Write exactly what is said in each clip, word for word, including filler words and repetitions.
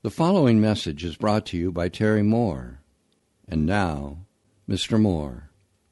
The following message is brought to you by Terry Moore. And now, Mister Moore.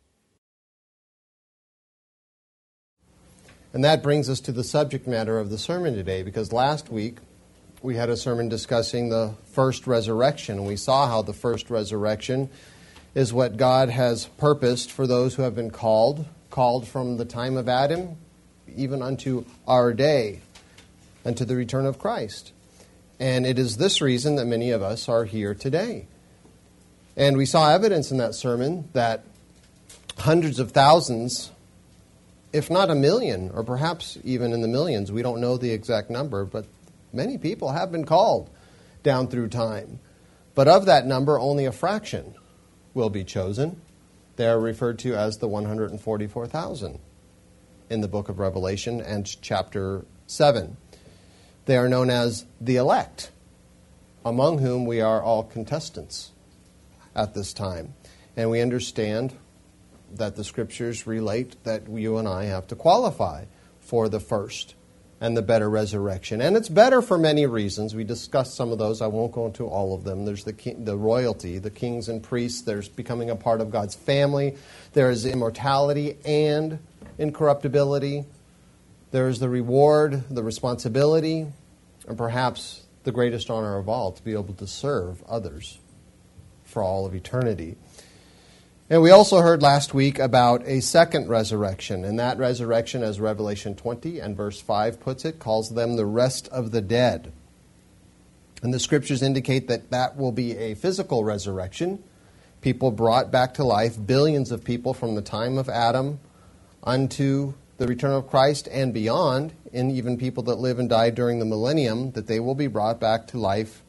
And that brings us to the subject matter of the sermon today, because last week we had a sermon discussing the first resurrection, and we saw how the first resurrection is what God has purposed for those who have been called, called from the time of Adam, even unto our day, unto the return of Christ. And it is this reason that many of us are here today. And we saw evidence in that sermon that hundreds of thousands, if not a million, or perhaps even in the millions, we don't know the exact number, but many people have been called down through time. But of that number, only a fraction will be chosen. They are referred to as the one hundred forty-four thousand in the book of Revelation and chapter seven. They are known as the elect, among whom we are all contestants at this time. And we understand that the Scriptures relate that you and I have to qualify for the first and the better resurrection. And it's better for many reasons. We discussed some of those. I won't go into all of them. There's the king, the royalty, the kings and priests. There's becoming a part of God's family. There is immortality and incorruptibility. There is the reward, the responsibility, and perhaps the greatest honor of all, to be able to serve others for all of eternity. And we also heard last week about a second resurrection, and that resurrection, as Revelation twenty and verse five puts it, calls them the rest of the dead. And the Scriptures indicate that that will be a physical resurrection, people brought back to life, billions of people from the time of Adam unto the return of Christ and beyond, and even people that live and die during the millennium, that they will be brought back to life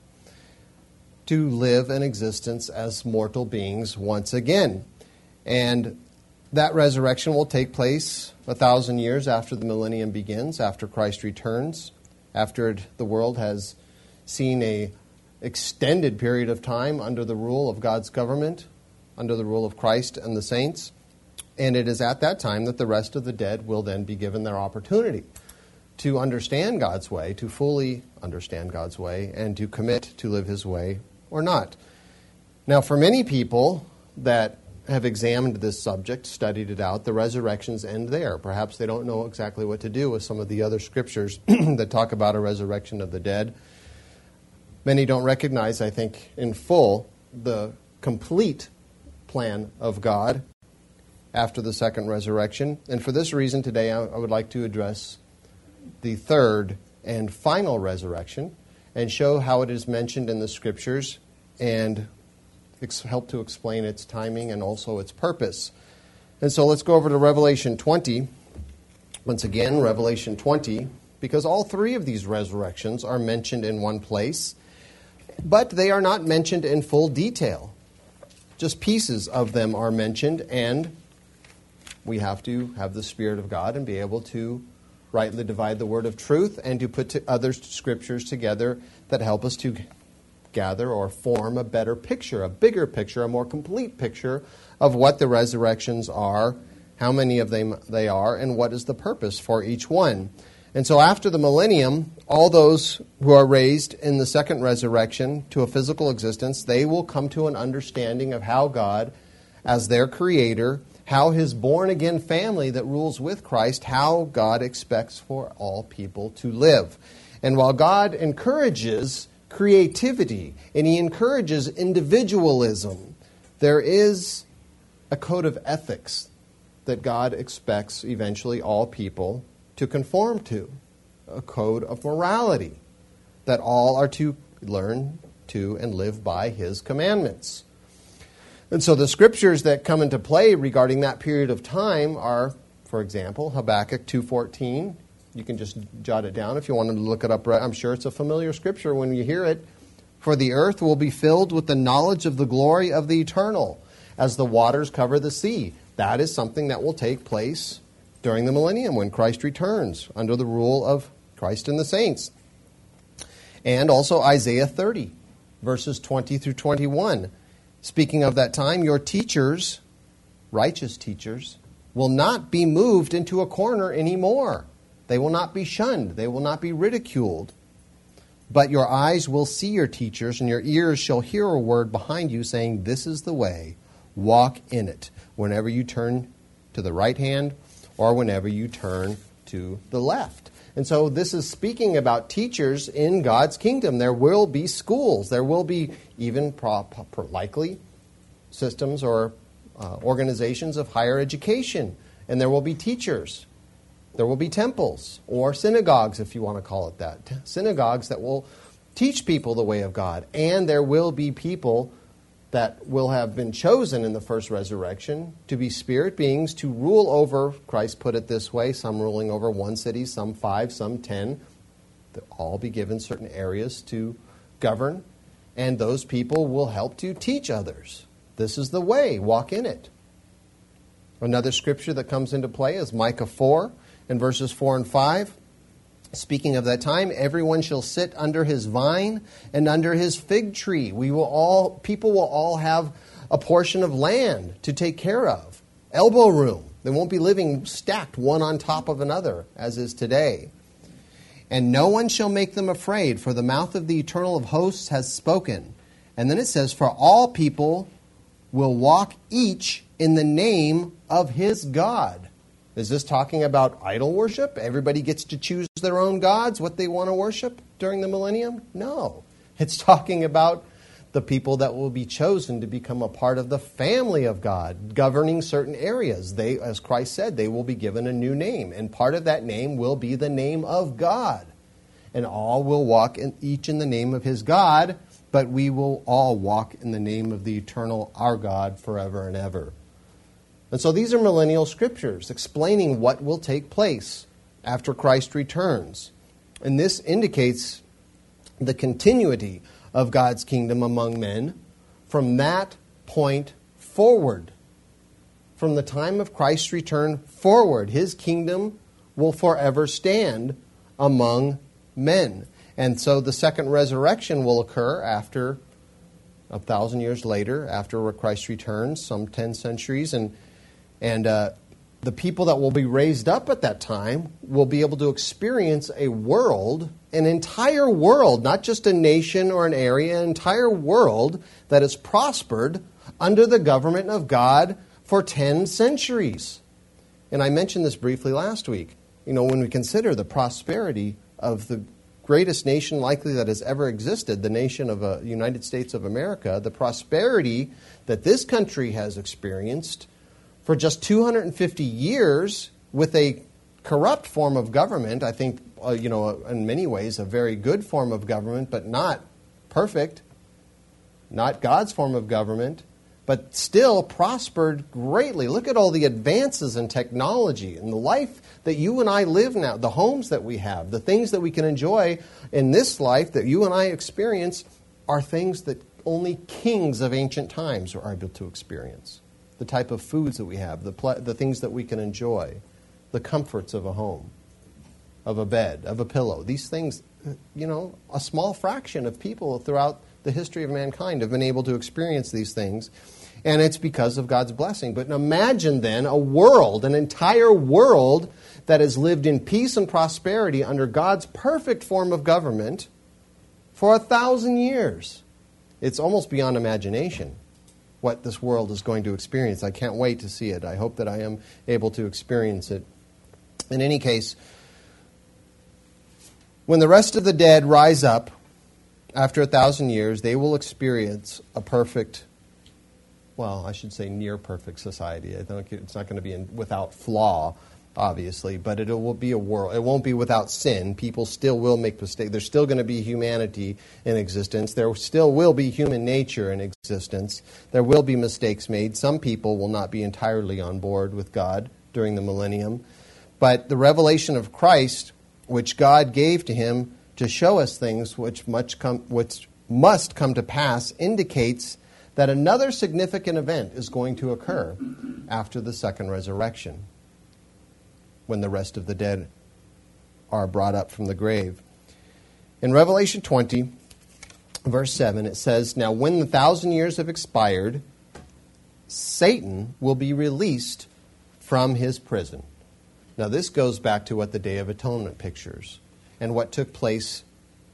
to live an existence as mortal beings once again. And that resurrection will take place a thousand years after the millennium begins, after Christ returns, after the world has seen a extended period of time under the rule of God's government, under the rule of Christ and the saints. And it is at that time that the rest of the dead will then be given their opportunity to understand God's way, to fully understand God's way, and to commit to live His way or not. Now, for many people that have examined this subject, studied it out, the resurrections end there. Perhaps they don't know exactly what to do with some of the other scriptures that talk about a resurrection of the dead. Many don't recognize, I think, in full the complete plan of God after the second resurrection. And for this reason, today I would like to address the third and final resurrection and show how it is mentioned in the Scriptures and ex- help to explain its timing and also its purpose. And so let's go over to Revelation twenty. Once again, Revelation twenty, because all three of these resurrections are mentioned in one place, but they are not mentioned in full detail. Just pieces of them are mentioned, and we have to have the Spirit of God and be able to rightly divide the word of truth and to put to other scriptures together that help us to gather or form a better picture, a bigger picture, a more complete picture of what the resurrections are, how many of them they are, and what is the purpose for each one. And so after the millennium, all those who are raised in the second resurrection to a physical existence, they will come to an understanding of how God, as their creator, how His born-again family that rules with Christ, how God expects for all people to live. And while God encourages creativity and He encourages individualism, there is a code of ethics that God expects eventually all people to conform to, a code of morality that all are to learn to and live by His commandments. And so the scriptures that come into play regarding that period of time are, for example, Habakkuk two fourteen. You can just jot it down if you want to look it up. I'm sure it's a familiar scripture when you hear it. For the earth will be filled with the knowledge of the glory of the eternal, as the waters cover the sea. That is something that will take place during the millennium when Christ returns under the rule of Christ and the saints. And also Isaiah thirty, verses twenty through twenty-one. Speaking of that time, your teachers, righteous teachers, will not be moved into a corner anymore. They will not be shunned. They will not be ridiculed. But your eyes will see your teachers, and your ears shall hear a word behind you saying, this is the way, walk in it, whenever you turn to the right hand or whenever you turn to the left. And so this is speaking about teachers in God's kingdom. There will be schools. There will be even pro- pro- likely systems or uh, organizations of higher education. And there will be teachers. There will be temples or synagogues, if you want to call it that. Synagogues that will teach people the way of God. And there will be people that will have been chosen in the first resurrection to be spirit beings to rule over, Christ put it this way, some ruling over one city, some five, some ten. They'll all be given certain areas to govern. And those people will help to teach others. This is the way. Walk in it. Another scripture that comes into play is Micah four. In verses four and five, speaking of that time, everyone shall sit under his vine and under his fig tree. We will all, people will all have a portion of land to take care of. Elbow room. They won't be living stacked one on top of another, as is today. And no one shall make them afraid, for the mouth of the Eternal of hosts has spoken. And then it says, for all people will walk each in the name of his God. Is this talking about idol worship? Everybody gets to choose their own gods, what they want to worship during the millennium? No. It's talking about the people that will be chosen to become a part of the family of God, governing certain areas. They, as Christ said, they will be given a new name. And part of that name will be the name of God. And all will walk in, each in the name of his God, but we will all walk in the name of the eternal, our God, forever and ever. And so these are millennial scriptures explaining what will take place after Christ returns. And this indicates the continuity of God's kingdom among men from that point forward. From the time of Christ's return forward, his kingdom will forever stand among men. And so the second resurrection will occur after a thousand years later, after Christ returns, some ten centuries, and And uh, the people that will be raised up at that time will be able to experience a world, an entire world, not just a nation or an area, an entire world that has prospered under the government of God for ten centuries. And I mentioned this briefly last week. You know, when we consider the prosperity of the greatest nation likely that has ever existed, the nation of the uh, United States of America, the prosperity that this country has experienced for just two hundred fifty years with a corrupt form of government, I think, uh, you know, in many ways a very good form of government, but not perfect, not God's form of government, but still prospered greatly. Look at all the advances in technology and the life that you and I live now, the homes that we have, the things that we can enjoy in this life that you and I experience are things that only kings of ancient times are able to experience. The type of foods that we have, the ple- the things that we can enjoy, the comforts of a home, of a bed, of a pillow. These things, you know, a small fraction of people throughout the history of mankind have been able to experience these things, and it's because of God's blessing. But imagine then a world, an entire world that has lived in peace and prosperity under God's perfect form of government for a thousand years. It's almost beyond imagination what this world is going to experience. I can't wait to see it. I hope that I am able to experience it. In any case, when the rest of the dead rise up after a thousand years, they will experience a perfect, well, I should say near perfect society. I think it's not going to be in, without flaw, obviously, but it will be a world. It won't be without sin. People still will make mistakes. There's still going to be humanity in existence. There still will be human nature in existence. There will be mistakes made. Some people will not be entirely on board with God during the millennium. But the revelation of Christ, which God gave to him to show us things which, much come, which must come to pass, indicates that another significant event is going to occur after the second resurrection, when the rest of the dead are brought up from the grave. In Revelation twenty, verse seven, it says, now when the thousand years have expired, Satan will be released from his prison. Now this goes back to what the Day of Atonement pictures and what took place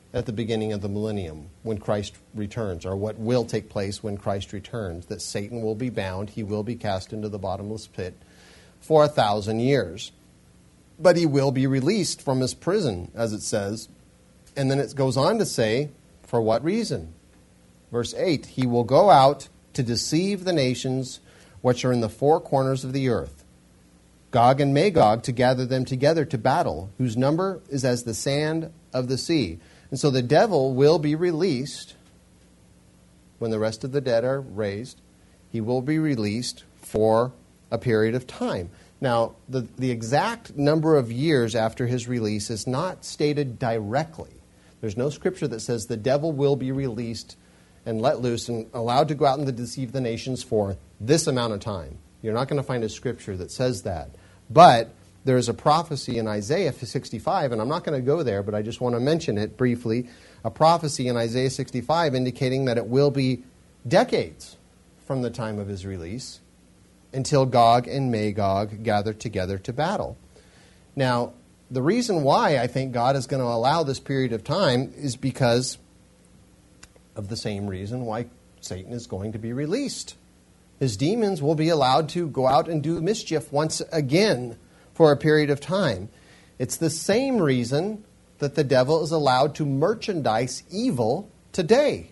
at the beginning of the millennium when Christ returns, or what will take place when Christ returns, that Satan will be bound, he will be cast into the bottomless pit for a thousand years. But he will be released from his prison, as it says. And then it goes on to say, for what reason? Verse eight, he will go out to deceive the nations which are in the four corners of the earth, Gog and Magog, to gather them together to battle, whose number is as the sand of the sea. And so the devil will be released when the rest of the dead are raised. He will be released for a period of time. Now, the, the exact number of years after his release is not stated directly. There's no scripture that says the devil will be released and let loose and allowed to go out and to deceive the nations for this amount of time. You're not going to find a scripture that says that. But there is a prophecy in Isaiah sixty-five, and I'm not going to go there, but I just want to mention it briefly. A prophecy in Isaiah sixty-five indicating that it will be decades from the time of his release until Gog and Magog gather together to battle. Now, the reason why I think God is going to allow this period of time is because of the same reason why Satan is going to be released. His demons will be allowed to go out and do mischief once again for a period of time. It's the same reason that the devil is allowed to merchandise evil today.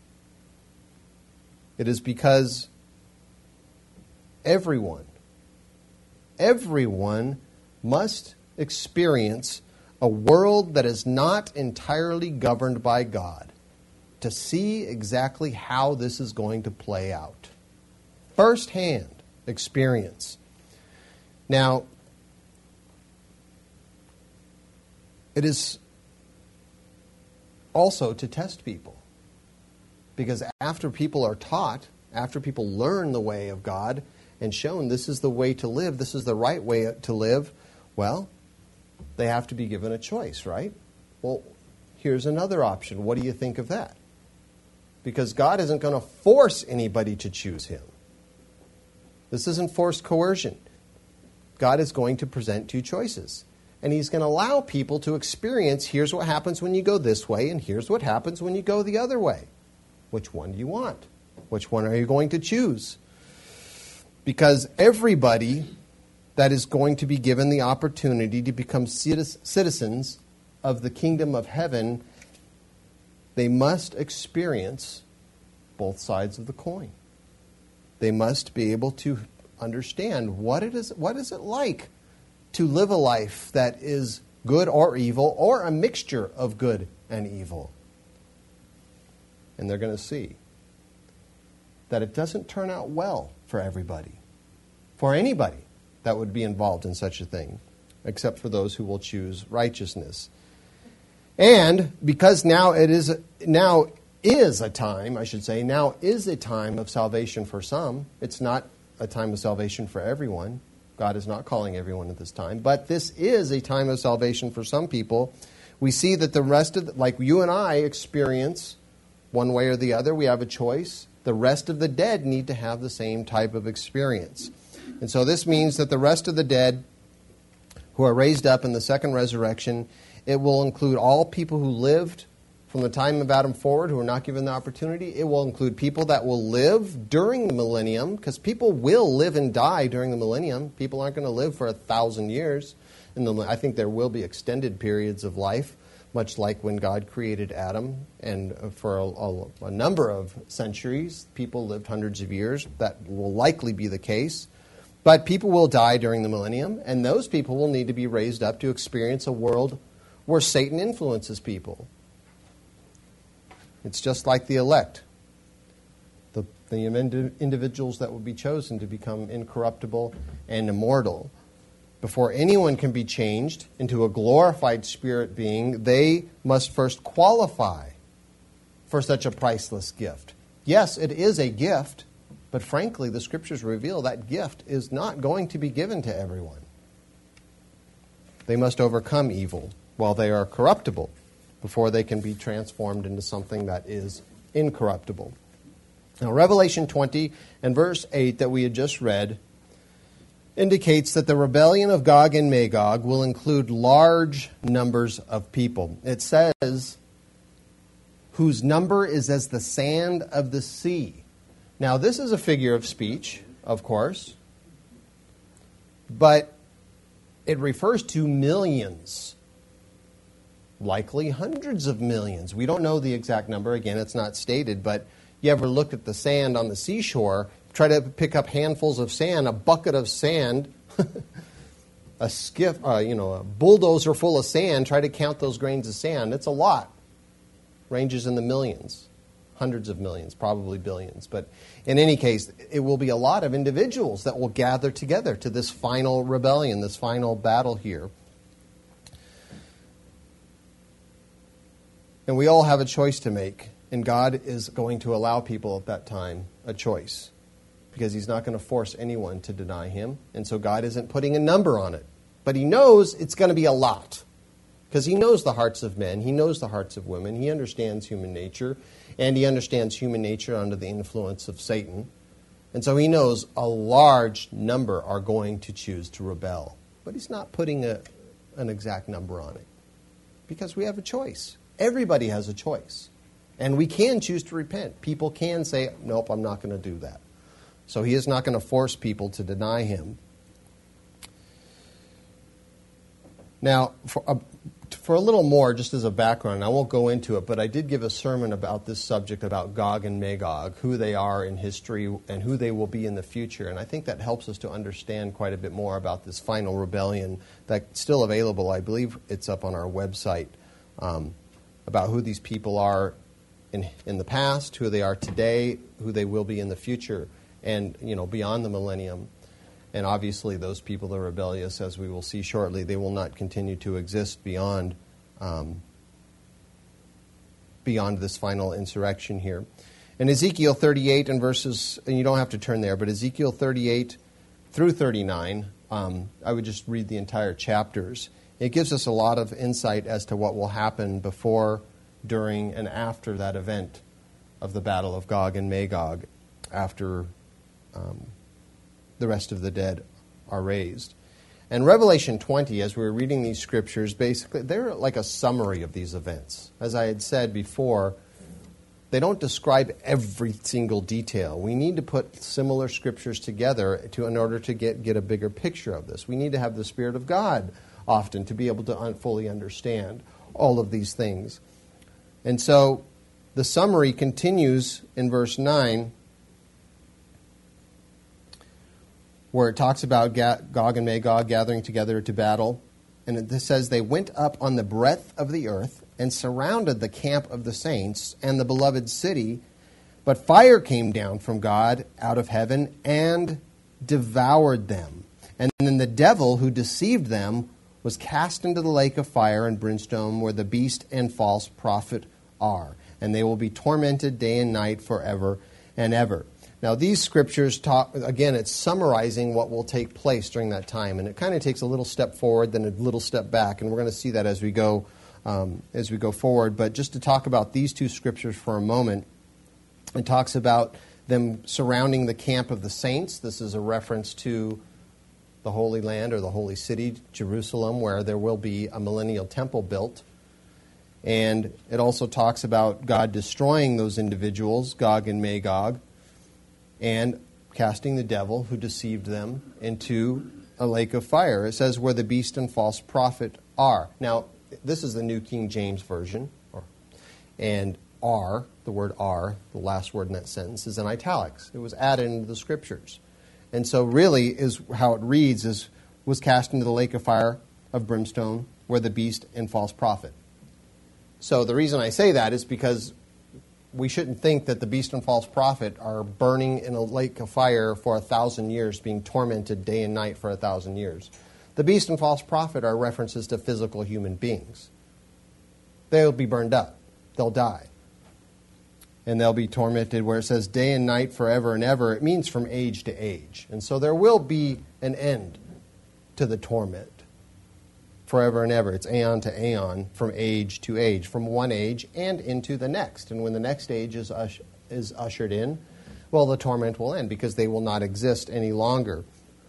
It is because everyone, everyone must experience a world that is not entirely governed by God to see exactly how this is going to play out. First-hand experience. Now, it is also to test people. Because after people are taught, after people learn the way of God and shown this is the way to live, this is the right way to live, well, they have to be given a choice, right? Well, here's another option. What do you think of that? Because God isn't going to force anybody to choose him. This isn't forced coercion. God is going to present two choices. And he's going to allow people to experience, here's what happens when you go this way, and here's what happens when you go the other way. Which one do you want? Which one are you going to choose? Because everybody that is going to be given the opportunity to become citizens of the kingdom of heaven, they must experience both sides of the coin. They must be able to understand what it is, what is it like to live a life that is good or evil, or a mixture of good and evil. And they're going to see that it doesn't turn out well for everybody, for anybody that would be involved in such a thing, except for those who will choose righteousness. And because now it is now is a time, I should say, now is a time of salvation for some. It's not a time of salvation for everyone. God is not calling everyone at this time. But this is a time of salvation for some people. We see that the rest of, the, like you and I experience one way or the other, we have a choice. The rest of the dead need to have the same type of experience. And so this means that the rest of the dead who are raised up in the second resurrection, it will include all people who lived from the time of Adam forward who are not given the opportunity. It will include people that will live during the millennium, because people will live and die during the millennium. People aren't going to live for a thousand years. In the, I think there will be extended periods of life, much like when God created Adam. And for a, a, a number of centuries, people lived hundreds of years. That will likely be the case. But people will die during the millennium, and those people will need to be raised up to experience a world where Satan influences people. It's just like the elect, the, the individuals that will be chosen to become incorruptible and immortal. Before anyone can be changed into a glorified spirit being, they must first qualify for such a priceless gift. Yes, it is a gift, but frankly, the Scriptures reveal that gift is not going to be given to everyone. They must overcome evil while they are corruptible, before they can be transformed into something that is incorruptible. Now, Revelation twenty and verse eight that we had just read indicates that the rebellion of Gog and Magog will include large numbers of people. It says whose number is as the sand of the sea. Now, this is a figure of speech, of course, but it refers to millions, likely hundreds of millions. We don't know the exact number. Again, it's not stated, but you ever look at the sand on the seashore, try to pick up handfuls of sand, a bucket of sand, a skiff, uh, you know, a bulldozer full of sand, try to count those grains of sand. It's a lot. Ranges in the millions, hundreds of millions, probably billions. But in any case, it will be a lot of individuals that will gather together to this final rebellion, this final battle here. And we all have a choice to make. And God is going to allow people at that time a choice, because He's not going to force anyone to deny Him. And so God isn't putting a number on it. But He knows it's going to be a lot, because He knows the hearts of men. He knows the hearts of women. He understands human nature. And He understands human nature under the influence of Satan. And so He knows a large number are going to choose to rebel. But He's not putting a, an exact number on it, because we have a choice. Everybody has a choice. And we can choose to repent. People can say, nope, I'm not going to do that. So He is not going to force people to deny Him. Now, for a, for a little more, just as a background, I won't go into it, but I did give a sermon about this subject, about Gog and Magog, who they are in history and who they will be in the future. And I think that helps us to understand quite a bit more about this final rebellion that's still available. I believe it's up on our website, um, about who these people are in in the past, who they are today, who they will be in the future, and, you know, beyond the millennium. And obviously those people that are rebellious, as we will see shortly, they will not continue to exist beyond um, beyond this final insurrection here. In Ezekiel thirty-eight and verses, and you don't have to turn there, but Ezekiel thirty-eight through thirty-nine, um, I would just read the entire chapters. It gives us a lot of insight as to what will happen before, during, and after that event of the battle of Gog and Magog, after um, the rest of the dead are raised. And Revelation twenty, as we were reading these scriptures, basically, they're like a summary of these events. As I had said before, they don't describe every single detail. We need to put similar scriptures together to, in order to get, get a bigger picture of this. We need to have the Spirit of God often to be able to un- fully understand all of these things. And so the summary continues in verse nine, where it talks about Gog and Magog gathering together to battle. And it says, they went up on the breadth of the earth and surrounded the camp of the saints and the beloved city. But fire came down from God out of heaven and devoured them. And then the devil who deceived them was cast into the lake of fire and brimstone, where the beast and false prophet are. And they will be tormented day and night forever and ever. Now, these scriptures talk, again, it's summarizing what will take place during that time. And it kind of takes a little step forward, then a little step back. And we're going to see that as we go um, as we go forward. But just to talk about these two scriptures for a moment, it talks about them surrounding the camp of the saints. This is a reference to the Holy Land, or the Holy City, Jerusalem, where there will be a millennial temple built. And it also talks about God destroying those individuals, Gog and Magog, and casting the devil who deceived them into a lake of fire. It says where the beast and false prophet are. Now, this is the New King James Version. Or, and are, the word are, the last word in that sentence, is in italics. It was added into the scriptures. And so really is how it reads is, was cast into the lake of fire of brimstone where the beast and false prophet. So the reason I say that is because we shouldn't think that the beast and false prophet are burning in a lake of fire for a thousand years, being tormented day and night for a thousand years. The beast and false prophet are references to physical human beings. They'll be burned up. They'll die. And they'll be tormented, where it says day and night forever and ever. It means from age to age. And so there will be an end to the torment. Forever and ever. It's aeon to aeon, from age to age, from one age and into the next. And when the next age is, ush- is ushered in, well, the torment will end, because they will not exist any longer.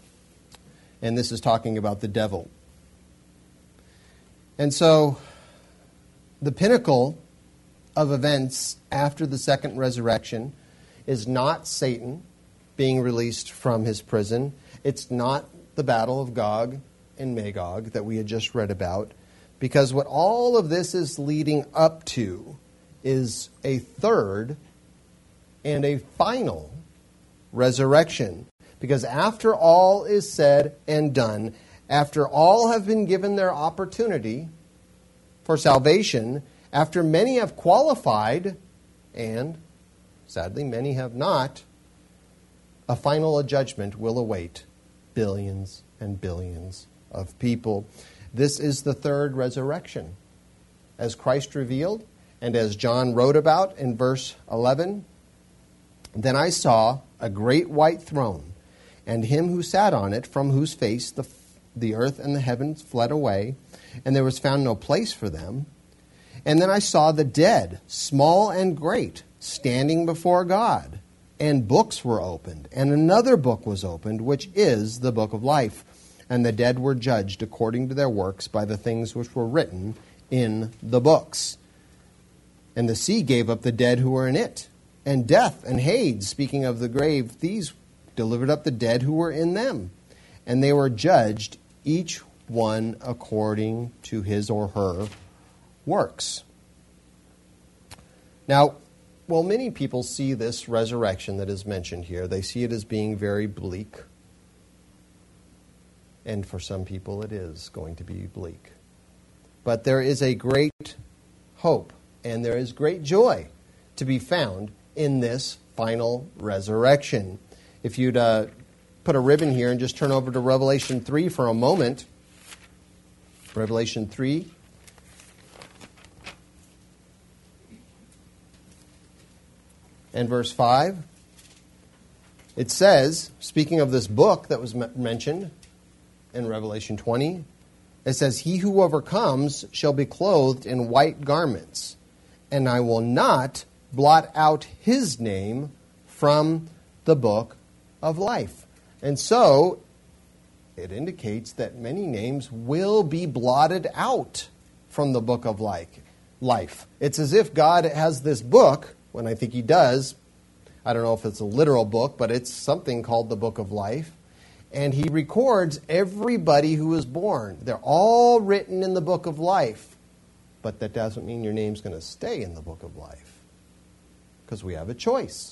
And this is talking about the devil. And so the pinnacle of events after the second resurrection is not Satan being released from his prison. It's not the battle of Gog and Magog that we had just read about, because what all of this is leading up to is a third and a final resurrection. Because after all is said and done, after all have been given their opportunity for salvation, after many have qualified, and sadly many have not, a final judgment will await billions and billions of people. This is the third resurrection. As Christ revealed, and as John wrote about in verse eleven, "Then I saw a great white throne, and him who sat on it, from whose face the, the earth and the heavens fled away, and there was found no place for them. And then I saw the dead, small and great, standing before God. And books were opened, and another book was opened, which is the book of life. And the dead were judged according to their works by the things which were written in the books. And the sea gave up the dead who were in it. And death and Hades, speaking of the grave, these delivered up the dead who were in them. And they were judged, each one according to his or her works." Now, well, many people see this resurrection that is mentioned here, they see it as being very bleak. And for some people it is going to be bleak. But there is a great hope and there is great joy to be found in this final resurrection. If you'd uh, put a ribbon here and just turn over to Revelation three for a moment. Revelation three. And verse five. It says, speaking of this book that was m- mentioned in Revelation twenty, it says, "He who overcomes shall be clothed in white garments, and I will not blot out his name from the book of life." And so, it indicates that many names will be blotted out from the book of life. It's as if God has this book, when I think he does. I don't know if it's a literal book, but it's something called the book of life. And he records everybody who is born. They're all written in the book of life. But that doesn't mean your name's going to stay in the book of life. Because we have a choice.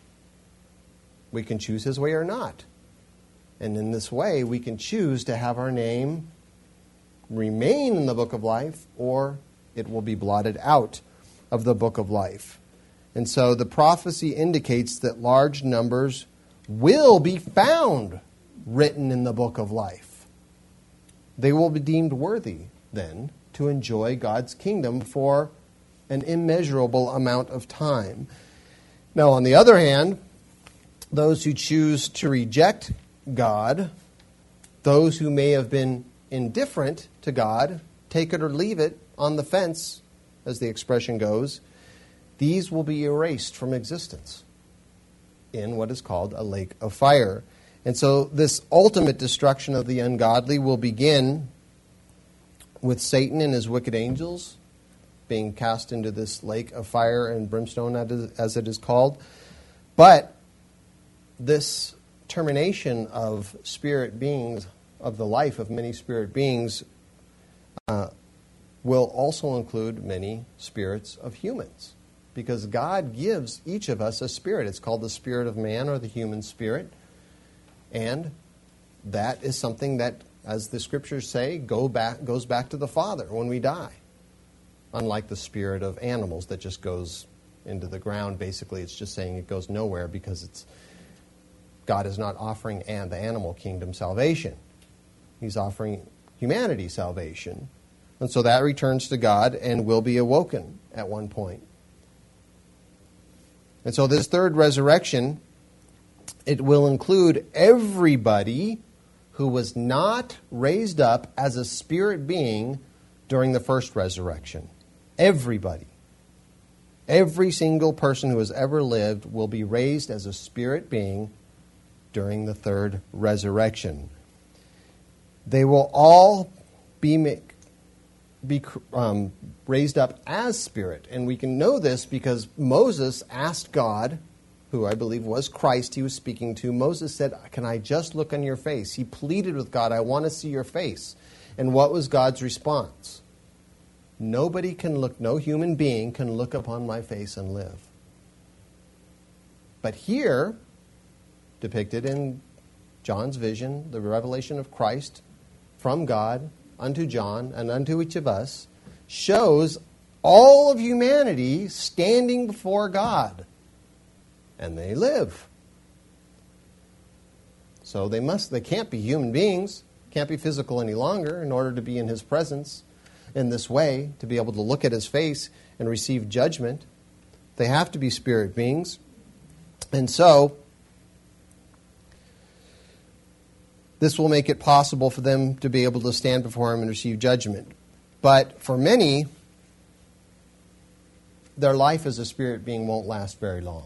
We can choose his way or not. And in this way, we can choose to have our name remain in the book of life, or it will be blotted out of the book of life. And so the prophecy indicates that large numbers will be found written in the book of life. They will be deemed worthy, then, to enjoy God's kingdom for an immeasurable amount of time. Now, on the other hand, those who choose to reject God, those who may have been indifferent to God, take it or leave it, on the fence, as the expression goes, these will be erased from existence in what is called a lake of fire. And so this ultimate destruction of the ungodly will begin with Satan and his wicked angels being cast into this lake of fire and brimstone, as it is called. But this termination of spirit beings, of the life of many spirit beings, uh, will also include many spirits of humans. Because God gives each of us a spirit. It's called the spirit of man, or the human spirit. And that is something that, as the scriptures say, go back, goes back to the Father when we die. Unlike the spirit of animals that just goes into the ground. Basically, it's just saying it goes nowhere because it's God is not offering an, the animal kingdom salvation. He's offering humanity salvation. And so that returns to God and will be awoken at one point. And so this third resurrection, it will include everybody who was not raised up as a spirit being during the first resurrection. Everybody. Every single person who has ever lived will be raised as a spirit being during the third resurrection. They will all be be um, raised up as spirit. And we can know this because Moses asked God, who I believe was Christ he was speaking to. Moses said, can I just look on your face? He pleaded with God, I want to see your face. And what was God's response? Nobody can look, no human being can look upon my face and live. But here, depicted in John's vision, the revelation of Christ from God unto John and unto each of us, shows all of humanity standing before God. And they live. So they must, they can't be human beings, can't be physical any longer in order to be in his presence in this way, to be able to look at his face and receive judgment. They have to be spirit beings. And so, this will make it possible for them to be able to stand before him and receive judgment. But for many, their life as a spirit being won't last very long.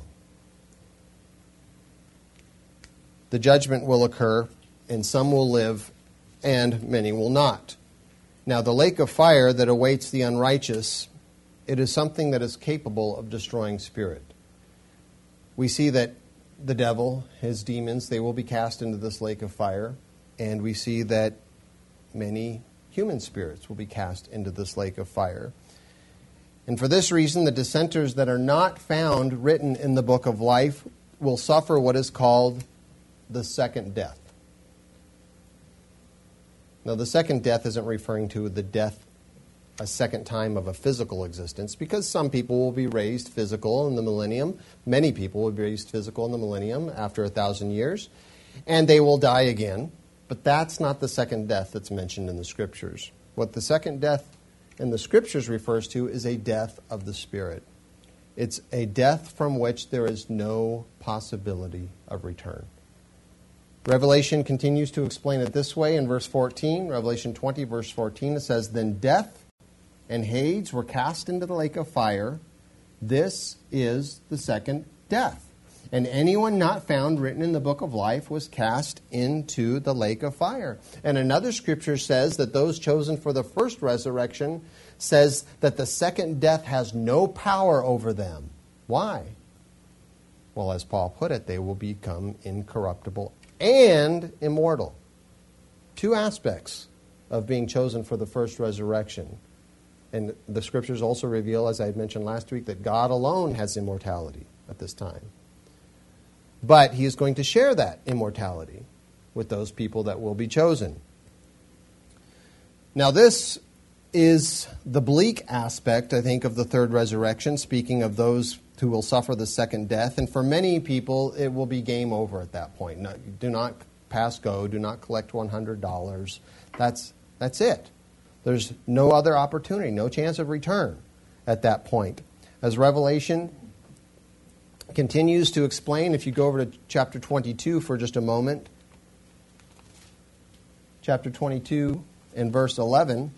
The judgment will occur, and some will live, and many will not. Now, the lake of fire that awaits the unrighteous, it is something that is capable of destroying spirit. We see that the devil, his demons, they will be cast into this lake of fire, and we see that many human spirits will be cast into this lake of fire. And for this reason, the dissenters that are not found written in the book of life will suffer what is called the second death. Now, the second death isn't referring to the death a second time of a physical existence, because some people will be raised physical in the millennium. Many people will be raised physical in the millennium after a thousand years, and they will die again. But that's not the second death that's mentioned in the Scriptures. What the second death in the Scriptures refers to is a death of the Spirit. It's a death from which there is no possibility of return. Revelation continues to explain it this way in verse fourteen. Revelation twenty, verse fourteen, it says, "Then death and Hades were cast into the lake of fire. This is the second death. And anyone not found written in the book of life was cast into the lake of fire." And another scripture says that those chosen for the first resurrection says that the second death has no power over them. Why? Well, as Paul put it, they will become incorruptible and immortal. Two aspects of being chosen for the first resurrection. And the scriptures also reveal, as I had mentioned last week, that God alone has immortality at this time. But he is going to share that immortality with those people that will be chosen. Now, this is the bleak aspect, I think, of the third resurrection, speaking of those who will suffer the second death. And for many people, it will be game over at that point. No, do not pass go. Do not collect one hundred dollars. That's, that's it. There's no other opportunity, no chance of return at that point. As Revelation continues to explain, if you go over to chapter twenty-two for just a moment, chapter twenty-two and verse eleven,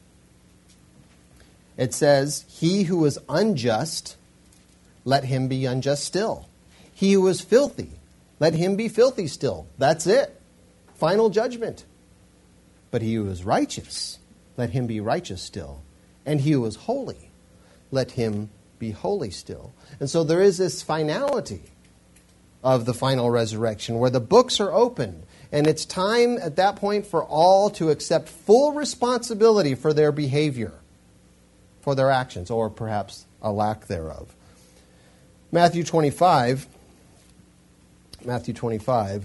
it says, "He who is unjust, let him be unjust still. He who is filthy, let him be filthy still." That's it. Final judgment. "But he who is righteous, let him be righteous still. And he who is holy, let him be holy still." And so there is this finality of the final resurrection where the books are opened. And it's time at that point for all to accept full responsibility for their behavior, for their actions, or perhaps a lack thereof. Matthew twenty-five. Matthew twenty-five.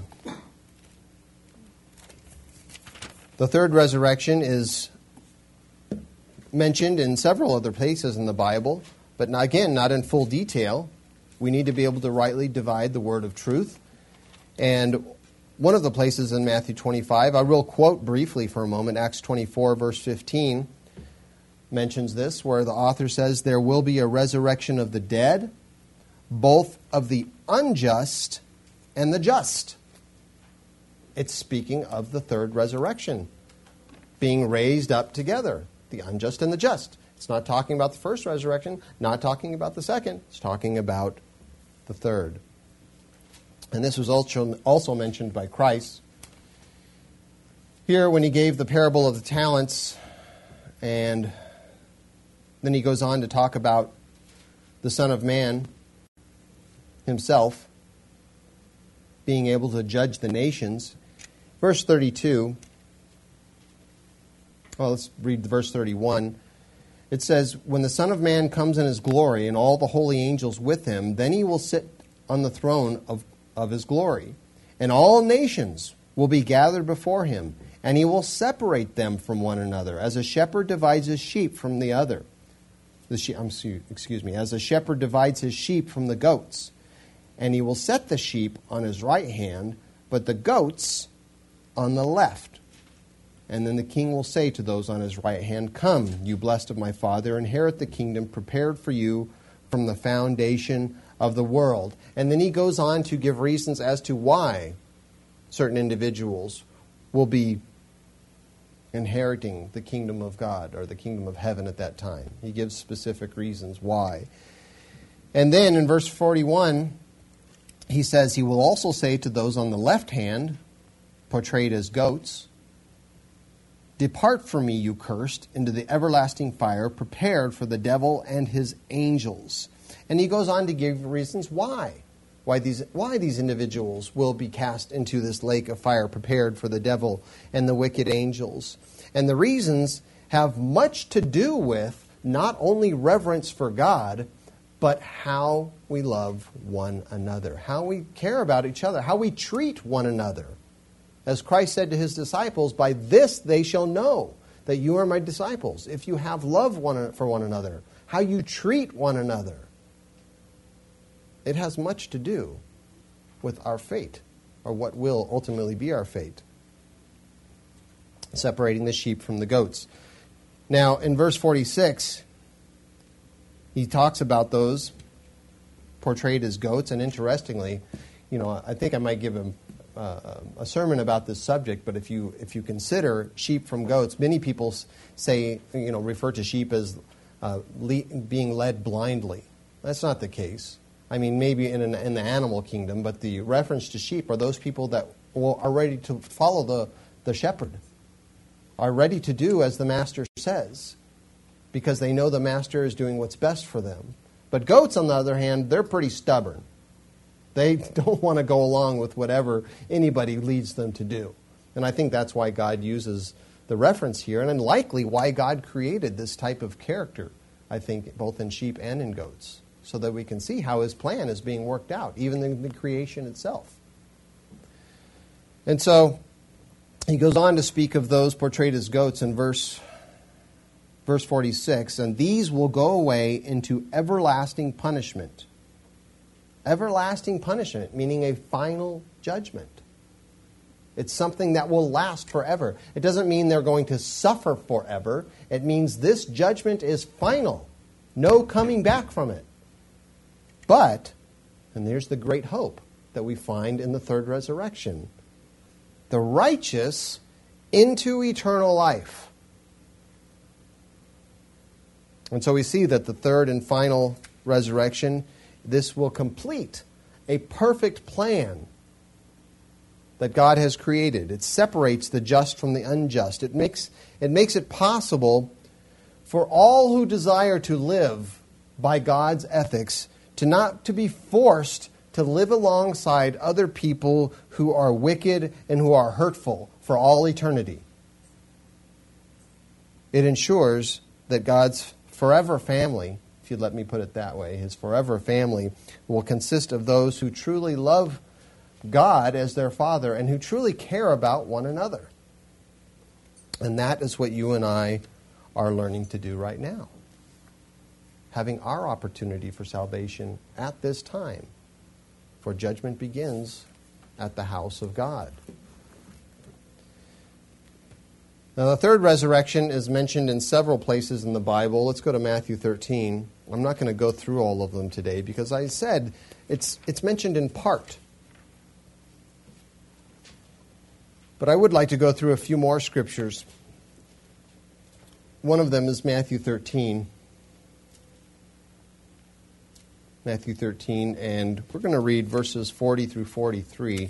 The third resurrection is mentioned in several other places in the Bible, but not, again, not in full detail. We need to be able to rightly divide the word of truth. And one of the places in Matthew twenty-five, I will quote briefly for a moment, Acts twenty-four, verse fifteen, mentions this, where the author says, "There will be a resurrection of the dead, both of the unjust and the just." It's speaking of the third resurrection, being raised up together, the unjust and the just. It's not talking about the first resurrection, not talking about the second. It's talking about the third. And this was also, also mentioned by Christ. Here, when he gave the parable of the talents, And then he goes on to talk about the Son of Man himself being able to judge the nations. Verse thirty-two, well, let's read verse thirty-one. It says, when the Son of Man comes in his glory and all the holy angels with him, then he will sit on the throne of, of his glory. And all nations will be gathered before him, and he will separate them from one another, as a shepherd divides his sheep from the other. The sheep, I'm, excuse me, as a shepherd divides his sheep from the goats. And he will set the sheep on his right hand, but the goats on the left. And then the king will say to those on his right hand, come, you blessed of my Father, inherit the kingdom prepared for you from the foundation of the world. And then he goes on to give reasons as to why certain individuals will be inheriting the kingdom of God or the kingdom of heaven at that time. He gives specific reasons why. And then in verse forty-one, he says he will also say to those on the left hand, portrayed as goats, depart from me, you cursed, into the everlasting fire prepared for the devil and his angels. And he goes on to give reasons why. Why these, why these individuals will be cast into this lake of fire prepared for the devil and the wicked angels. And the reasons have much to do with not only reverence for God, but how we love one another, how we care about each other, how we treat one another. As Christ said to his disciples, by this they shall know that you are my disciples, if you have love one for one another, how you treat one another. It has much to do with our fate, or what will ultimately be our fate. Separating the sheep from the goats. Now, in verse forty-six, he talks about those portrayed as goats, and interestingly, you know, I think I might give him uh, a sermon about this subject, but if you if you consider sheep from goats, many people say, you know, refer to sheep as uh, le- being led blindly. That's not the case. I mean, maybe in, an, in the animal kingdom, but the reference to sheep are those people that will, are ready to follow the, the shepherd, are ready to do as the master says, because they know the master is doing what's best for them. But goats, on the other hand, they're pretty stubborn. They don't want to go along with whatever anybody leads them to do. And I think that's why God uses the reference here, and likely why God created this type of character, I think, both in sheep and in goats, so that we can see how his plan is being worked out, even in the creation itself. And so he goes on to speak of those portrayed as goats in verse, verse forty-six, and these will go away into everlasting punishment. Everlasting punishment, meaning a final judgment. It's something that will last forever. It doesn't mean they're going to suffer forever. It means this judgment is final. No coming back from it. But, and there's the great hope that we find in the third resurrection, the righteous into eternal life. And so we see that the third and final resurrection, this will complete a perfect plan that God has created. It separates the just from the unjust. It makes, it makes it possible for all who desire to live by God's ethics to not to be forced to live alongside other people who are wicked and who are hurtful for all eternity. It ensures that God's forever family, if you'd let me put it that way, his forever family will consist of those who truly love God as their Father and who truly care about one another. And that is what you and I are learning to do right now. Having our opportunity for salvation at this time. For judgment begins at the house of God. Now, the third resurrection is mentioned in several places in the Bible. Let's go to Matthew thirteen. I'm not going to go through all of them today because I said it's it's mentioned in part. But I would like to go through a few more scriptures. One of them is Matthew thirteen. Matthew thirteen, and we're going to read verses forty through forty-three,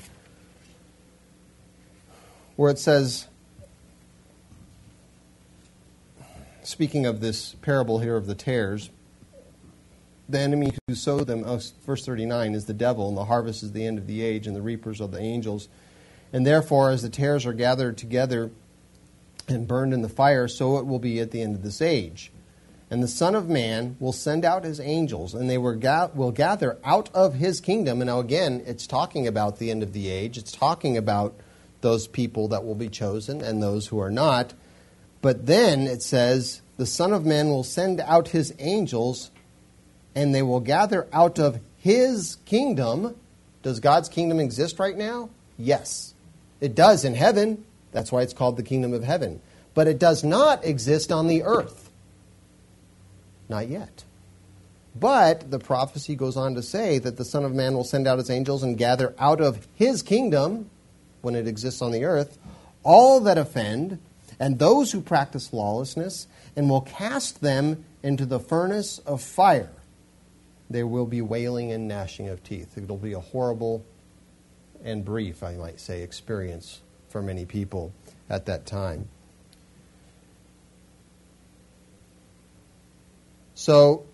where it says, speaking of this parable here of the tares, the enemy who sowed them, oh, verse thirty-nine, is the devil, and the harvest is the end of the age, and the reapers are the angels. And therefore, as the tares are gathered together and burned in the fire, so it will be at the end of this age. And the Son of Man will send out his angels, and they will gather out of his kingdom. And now again, it's talking about the end of the age. It's talking about those people that will be chosen and those who are not. But then it says, the Son of Man will send out his angels, and they will gather out of his kingdom. Does God's kingdom exist right now? Yes. It does in heaven. That's why it's called the kingdom of heaven. But it does not exist on the earth. Not yet. But the prophecy goes on to say that the Son of Man will send out his angels and gather out of his kingdom, when it exists on the earth, all that offend and those who practice lawlessness, and will cast them into the furnace of fire. There will be wailing and gnashing of teeth. It will be a horrible and brief, I might say, experience for many people at that time. So,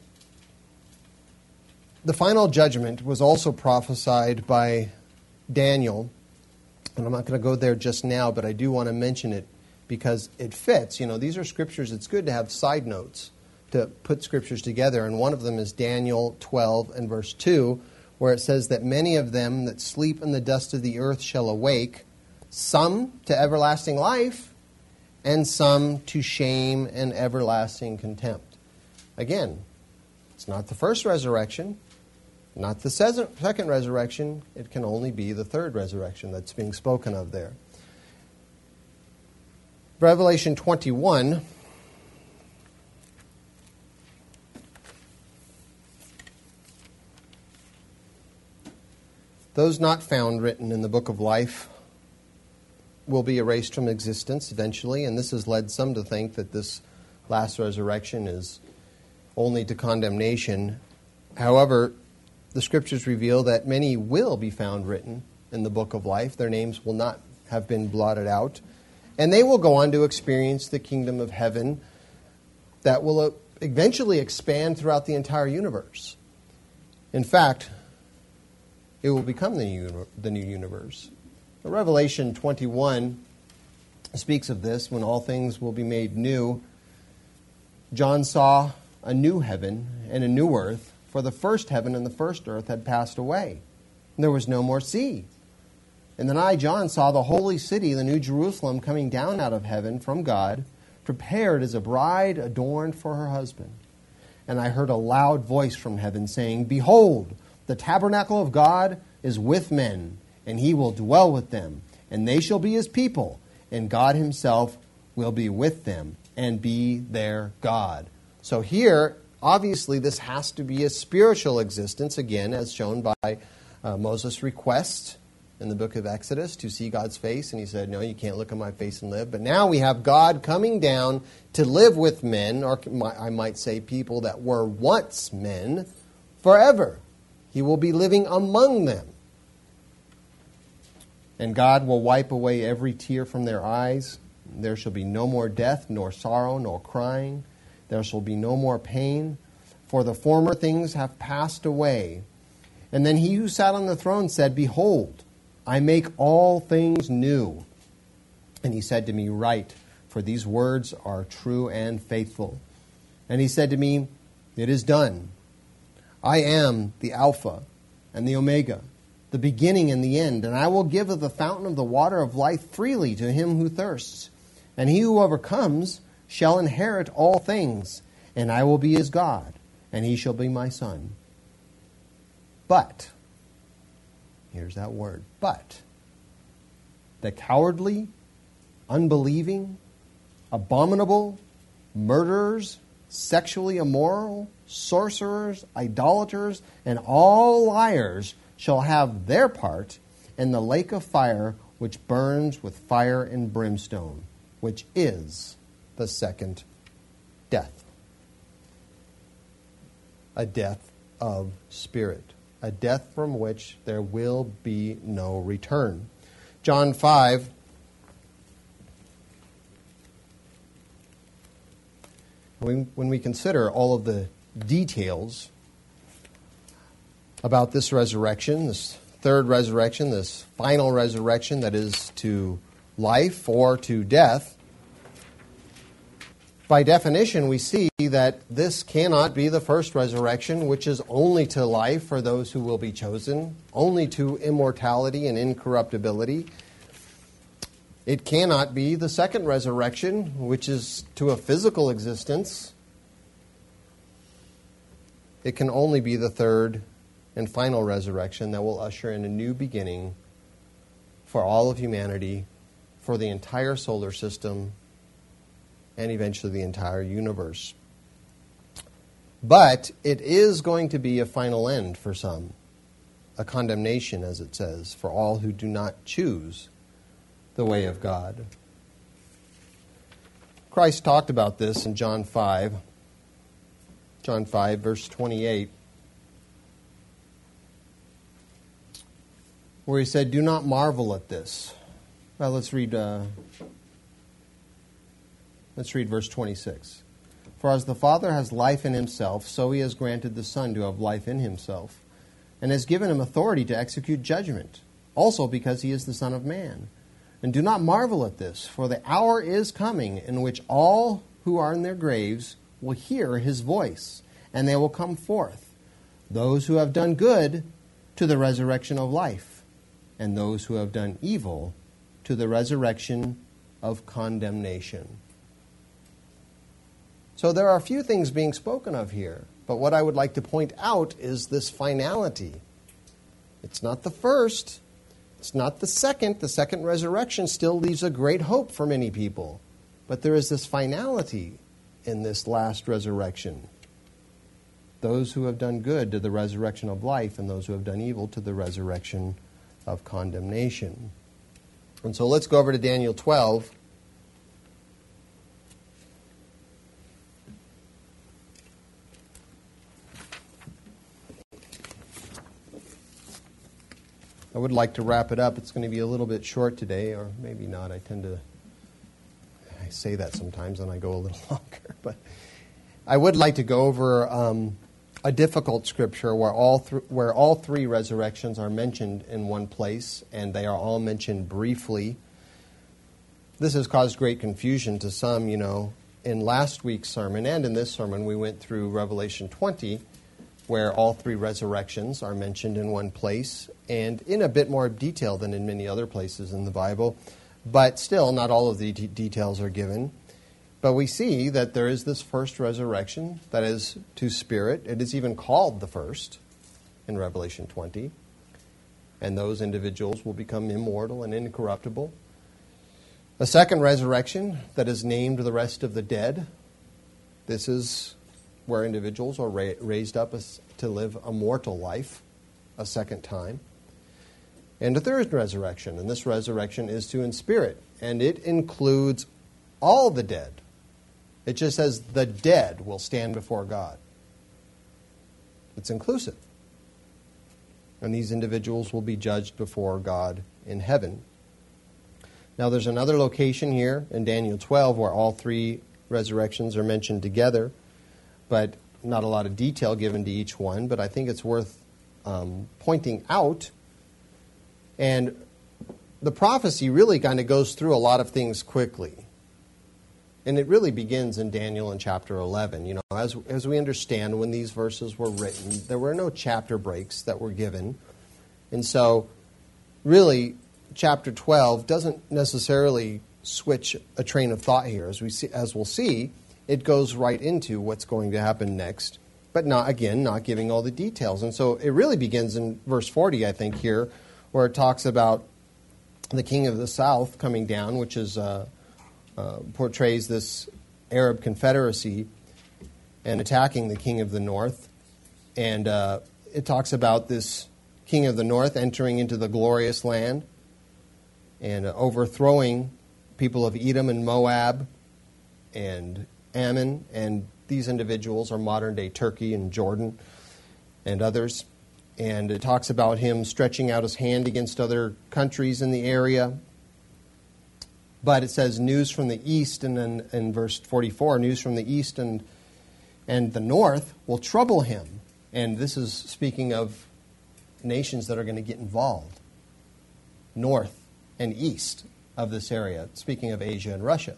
the final judgment was also prophesied by Daniel, and I'm not going to go there just now, but I do want to mention it because it fits. You know, these are scriptures. It's good to have side notes to put scriptures together, and one of them is Daniel twelve and verse two, where it says that many of them that sleep in the dust of the earth shall awake, some to everlasting life, and some to shame and everlasting contempt. Again, it's not the first resurrection, not the second resurrection. It can only be the third resurrection that's being spoken of there. Revelation twenty-one. Those not found written in the book of life will be erased from existence eventually, and this has led some to think that this last resurrection is only to condemnation. However, the scriptures reveal that many will be found written in the book of life. Their names will not have been blotted out, and they will go on to experience the kingdom of heaven that will eventually expand throughout the entire universe. In fact, it will become the new, the new universe. Revelation twenty-one speaks of this, when all things will be made new. John saw a new heaven and a new earth, for the first heaven and the first earth had passed away. And there was no more sea. And then I, John, saw the holy city, the new Jerusalem, coming down out of heaven from God, prepared as a bride adorned for her husband. And I heard a loud voice from heaven saying, Behold, the tabernacle of God is with men, and he will dwell with them, and they shall be his people, and God himself will be with them and be their God. So here, obviously, this has to be a spiritual existence, again, as shown by uh, Moses' request in the book of Exodus to see God's face, and he said, no, you can't look at my face and live. But now we have God coming down to live with men, or I might say people that were once men, forever. He will be living among them. And God will wipe away every tear from their eyes. There shall be no more death, nor sorrow, nor crying. There shall be no more pain, for the former things have passed away. And then he who sat on the throne said, Behold, I make all things new. And he said to me, Write, for these words are true and faithful. And he said to me, It is done. I am the Alpha and the Omega, the beginning and the end, and I will give of the fountain of the water of life freely to him who thirsts. And he who overcomes shall inherit all things, and I will be his God, and he shall be my son. But, here's that word, but, the cowardly, unbelieving, abominable, murderers, sexually immoral, sorcerers, idolaters, and all liars shall have their part in the lake of fire which burns with fire and brimstone, which is the second death. A death of spirit. A death from which there will be no return. John five When, when we consider all of the details about this resurrection, this third resurrection, this final resurrection that is to life or to death, by definition, we see that this cannot be the first resurrection, which is only to life for those who will be chosen, only to immortality and incorruptibility. It cannot be the second resurrection, which is to a physical existence. It can only be the third and final resurrection that will usher in a new beginning for all of humanity, for the entire solar system, and eventually the entire universe. But it is going to be a final end for some, a condemnation, as it says, for all who do not choose the way of God. Christ talked about this in John five. John five, verse twenty-eight, where he said, "Do not marvel at this." Well, let's read... Uh, Let's read verse twenty-six. "For as the Father has life in himself, so he has granted the Son to have life in himself, and has given him authority to execute judgment, also because he is the Son of Man. And do not marvel at this, for the hour is coming in which all who are in their graves will hear his voice, and they will come forth, those who have done good to the resurrection of life, and those who have done evil to the resurrection of condemnation." So there are a few things being spoken of here, but what I would like to point out is this finality. It's not the first, it's not the second. The second resurrection still leaves a great hope for many people, but there is this finality in this last resurrection. Those who have done good to the resurrection of life, and those who have done evil to the resurrection of condemnation. And so let's go over to Daniel twelve. I would like to wrap it up. It's going to be a little bit short today, or maybe not. I tend to I say that sometimes, and I go a little longer. But I would like to go over um, a difficult scripture where all th- where all three resurrections are mentioned in one place, and they are all mentioned briefly. This has caused great confusion to some. You know, in last week's sermon and in this sermon, we went through Revelation twenty, where all three resurrections are mentioned in one place, and in a bit more detail than in many other places in the Bible. But still, not all of the de- details are given. But we see that there is this first resurrection that is to spirit. It is even called the first in Revelation twenty. And those individuals will become immortal and incorruptible. A second resurrection that is named the rest of the dead. This is where individuals are ra- raised up as, to live a mortal life a second time. And a third resurrection, and this resurrection is to in spirit, and it includes all the dead. It just says the dead will stand before God. It's inclusive. And these individuals will be judged before God in heaven. Now there's another location here in Daniel twelve where all three resurrections are mentioned together, but not a lot of detail given to each one, but I think it's worth um, pointing out. And the prophecy really kind of goes through a lot of things quickly. And it really begins in Daniel in chapter eleven. You know, as, as we understand, when these verses were written, there were no chapter breaks that were given. And so, really, chapter twelve doesn't necessarily switch a train of thought here. As we see, as we'll see, it goes right into what's going to happen next, but not, again, not giving all the details. And so it really begins in verse forty, I think, here, where it talks about the king of the south coming down, which is uh, uh, portrays this Arab confederacy and attacking the king of the north. And uh, it talks about this king of the north entering into the glorious land and uh, overthrowing people of Edom and Moab and Ammon, and these individuals are modern-day Turkey and Jordan and others. And it talks about him stretching out his hand against other countries in the area. But it says news from the east, and then in verse forty-four, news from the east and and the north will trouble him. And this is speaking of nations that are going to get involved, north and east of this area, speaking of Asia and Russia.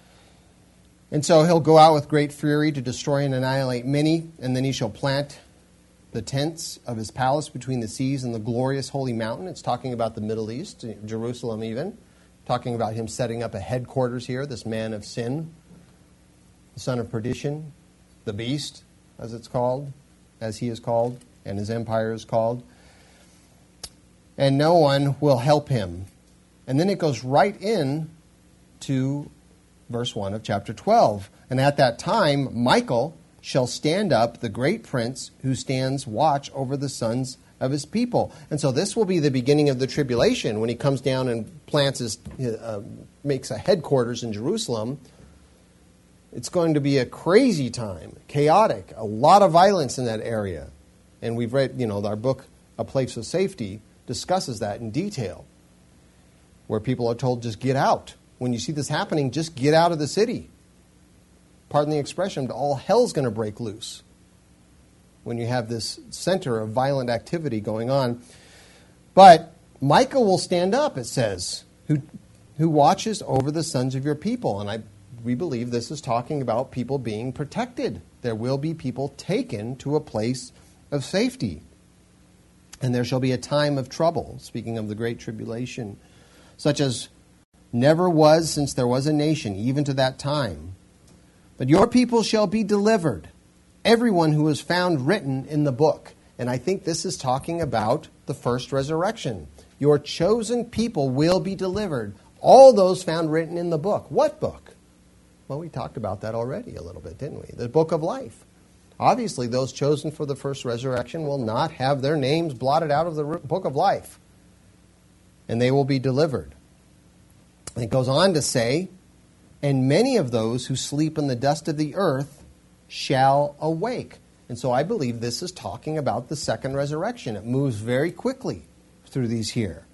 And so he'll go out with great fury to destroy and annihilate many, and then he shall plant the tents of his palace between the seas and the glorious holy mountain. It's talking about the Middle East, Jerusalem even, talking about him setting up a headquarters here, this man of sin, the son of perdition, the beast, as it's called, as he is called, and his empire is called. And no one will help him. And then it goes right in to verse one of chapter twelve. And at that time, Michael shall stand up, the great prince who stands watch over the sons of his people. And so this will be the beginning of the tribulation when he comes down and plants his, uh, makes a headquarters in Jerusalem. It's going to be a crazy time, chaotic, a lot of violence in that area. And we've read, you know, our book, A Place of Safety, discusses that in detail, where people are told, just get out. When you see this happening, just get out of the city. Pardon the expression, but all hell's going to break loose when you have this center of violent activity going on. But Michael will stand up, it says, who who watches over the sons of your people. And I we believe this is talking about people being protected. There will be people taken to a place of safety. And there shall be a time of trouble, speaking of the great tribulation, such as never was since there was a nation, even to that time. But your people shall be delivered, everyone who is found written in the book. And I think this is talking about the first resurrection. Your chosen people will be delivered, all those found written in the book. What book? Well, we talked about that already a little bit, didn't we? The book of life. Obviously, those chosen for the first resurrection will not have their names blotted out of the book of life. And they will be delivered. And it goes on to say, and many of those who sleep in the dust of the earth shall awake. And so I believe this is talking about the second resurrection. It moves very quickly through these here.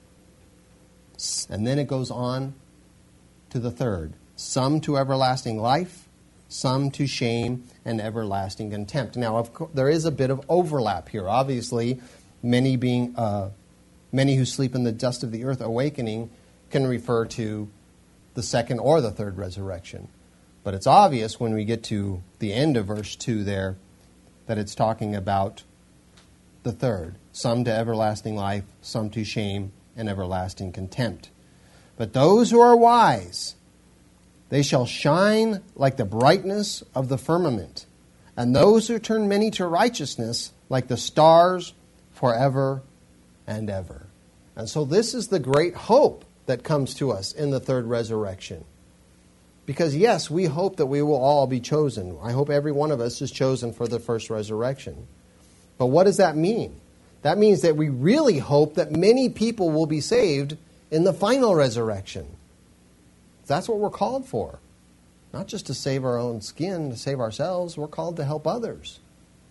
And then it goes on to the third. Some to everlasting life, some to shame and everlasting contempt. Now, of course, there is a bit of overlap here. Obviously, many being uh, many who sleep in the dust of the earth awakening can refer to the second or the third resurrection. But it's obvious when we get to the end of verse two there that it's talking about the third. Some to everlasting life, some to shame and everlasting contempt. But those who are wise, they shall shine like the brightness of the firmament, and those who turn many to righteousness like the stars forever and ever. And so this is the great hope that comes to us in the third resurrection. Because yes, we hope that we will all be chosen. I hope every one of us is chosen for the first resurrection. But what does that mean? That means that we really hope that many people will be saved in the final resurrection. That's what we're called for. Not just to save our own skin, to save ourselves. We're called to help others.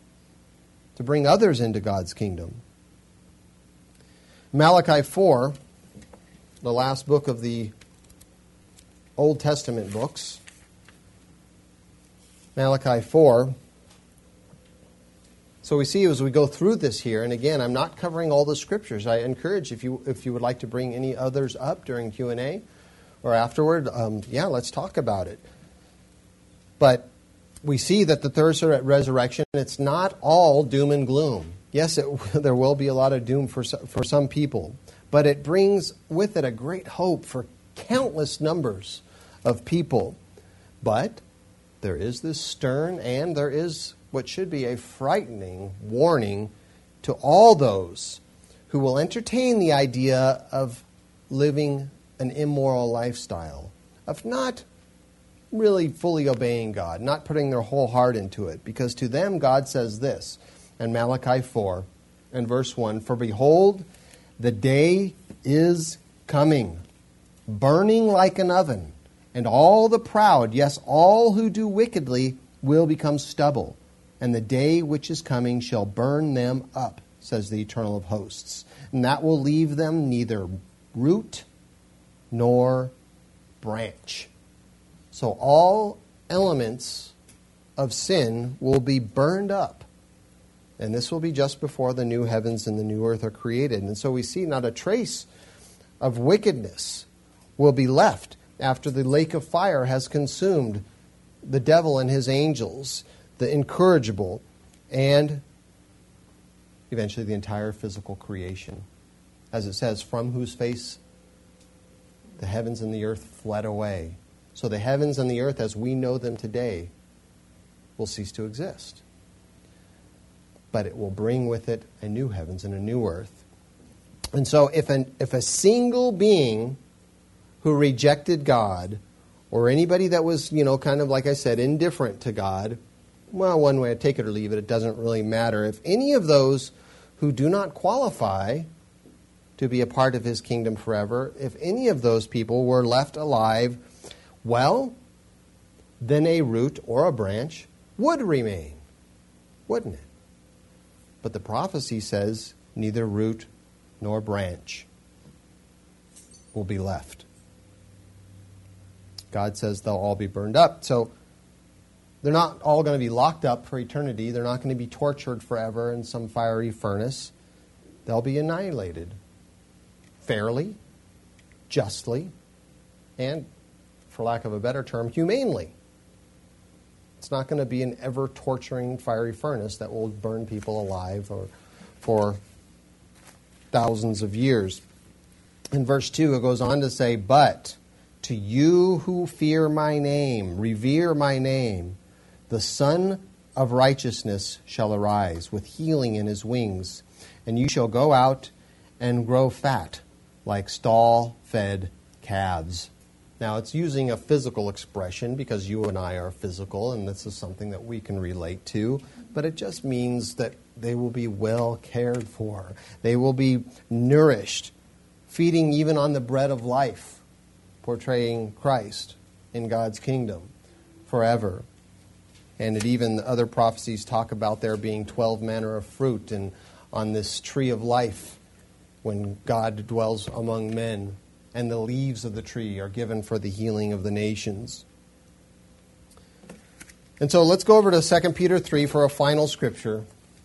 To bring others into God's kingdom. Malachi four, the last book of the Old Testament books. Malachi four. So we see as we go through this here, and again, I'm not covering all the scriptures. I encourage if you if you would like to bring any others up during Q and A or afterward, um, yeah, let's talk about it. But we see that the third resurrection, it's not all doom and gloom. Yes, it, there will be a lot of doom for for some people, but it brings with it a great hope for countless numbers of people. But there is this stern and there is what should be a frightening warning to all those who will entertain the idea of living an immoral lifestyle, of not really fully obeying God, not putting their whole heart into it. Because to them God says this in Malachi four and verse one, for behold, the day is coming, burning like an oven, and all the proud, yes, all who do wickedly, will become stubble. And the day which is coming shall burn them up, says the Eternal of Hosts. And that will leave them neither root nor branch. So all elements of sin will be burned up. And this will be just before the new heavens and the new earth are created. And so we see not a trace of wickedness will be left after the lake of fire has consumed the devil and his angels, the incorrigible, and eventually the entire physical creation. As it says, from whose face the heavens and the earth fled away. So the heavens and the earth as we know them today will cease to exist. But it will bring with it a new heavens and a new earth. And so if an, if a single being who rejected God, or anybody that was, you know, kind of like I said, indifferent to God, well, one way, take it or leave it, it doesn't really matter. If any of those who do not qualify to be a part of his kingdom forever, if any of those people were left alive, well, then a root or a branch would remain, wouldn't it? But the prophecy says neither root nor branch will be left. God says they'll all be burned up. So they're not all going to be locked up for eternity. They're not going to be tortured forever in some fiery furnace. They'll be annihilated fairly, justly, and, for lack of a better term, humanely. It's not going to be an ever-torturing fiery furnace that will burn people alive or for thousands of years. In verse two, it goes on to say, but to you who fear my name, revere my name, the Son of Righteousness shall arise with healing in his wings, and you shall go out and grow fat like stall-fed calves. Now, it's using a physical expression because you and I are physical, and this is something that we can relate to, but it just means that they will be well cared for. They will be nourished, feeding even on the bread of life, portraying Christ in God's kingdom forever. And it even, other prophecies talk about there being twelve manner of fruit and on this tree of life when God dwells among men, and the leaves of the tree are given for the healing of the nations. And so let's go over to Second Peter three for a final scripture.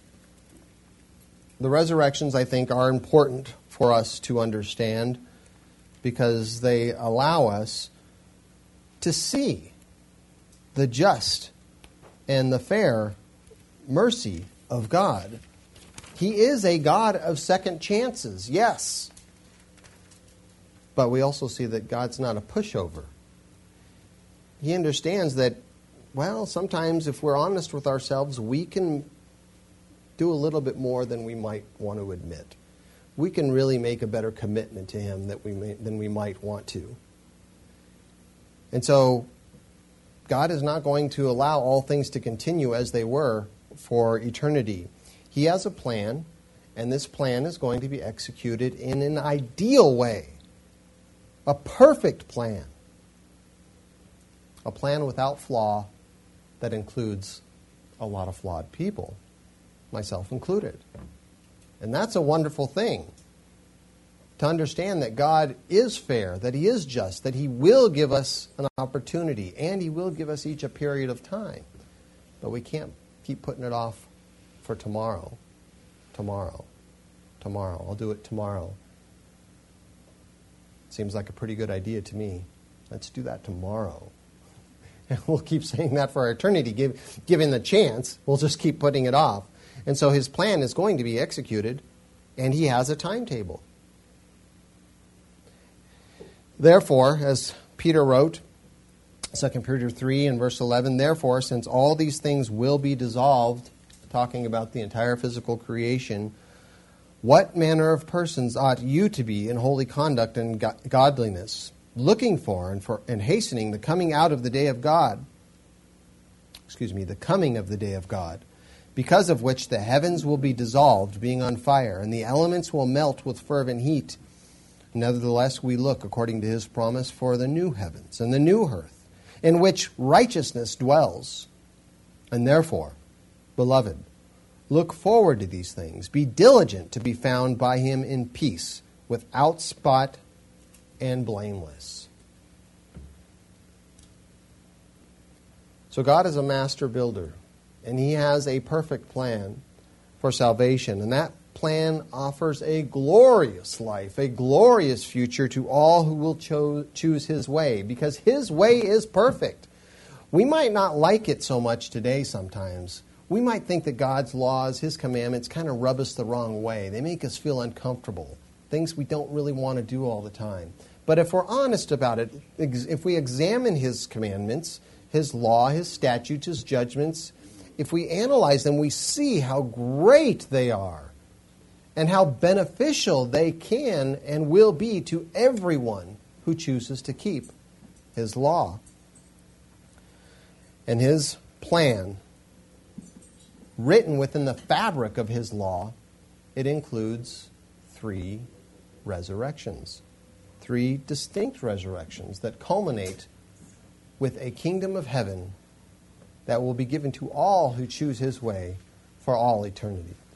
The resurrections, I think, are important for us to understand because they allow us to see the just and the fair mercy of God. He is a God of second chances, yes. But we also see that God's not a pushover. He understands that, well, sometimes if we're honest with ourselves, we can do a little bit more than we might want to admit. We can really make a better commitment to Him that we may, than we might want to. And so God is not going to allow all things to continue as they were for eternity. He has a plan, and this plan is going to be executed in an ideal way. A perfect plan. A plan without flaw that includes a lot of flawed people, myself included. And that's a wonderful thing, to understand that God is fair, that He is just, that He will give us an opportunity, and He will give us each a period of time. But we can't keep putting it off for tomorrow, tomorrow, tomorrow. I'll do it tomorrow. Seems like a pretty good idea to me. Let's do that tomorrow. And we'll keep saying that for our eternity. Give, given the chance, we'll just keep putting it off. And so His plan is going to be executed, and He has a timetable. Therefore, as Peter wrote, Second Peter three and verse eleven, therefore, since all these things will be dissolved, talking about the entire physical creation, what manner of persons ought you to be in holy conduct and go- godliness, looking for and, for and hastening the coming out of the day of God? Excuse me, the coming of the day of God, because of which the heavens will be dissolved, being on fire, and the elements will melt with fervent heat. Nevertheless, we look, according to His promise, for the new heavens and the new earth, in which righteousness dwells. And therefore, beloved, look forward to these things. Be diligent to be found by Him in peace, without spot and blameless. So God is a master builder, and He has a perfect plan for salvation. And that plan offers a glorious life, a glorious future to all who will cho- choose His way, because His way is perfect. We might not like it so much today sometimes. We might think that God's laws, His commandments, kind of rub us the wrong way. They make us feel uncomfortable, things we don't really want to do all the time. But if we're honest about it, if we examine His commandments, His law, His statutes, His judgments, if we analyze them, we see how great they are and how beneficial they can and will be to everyone who chooses to keep His law. And His plan, written within the fabric of His law, it includes three resurrections. Three distinct resurrections that culminate with a kingdom of heaven that will be given to all who choose His way for all eternity.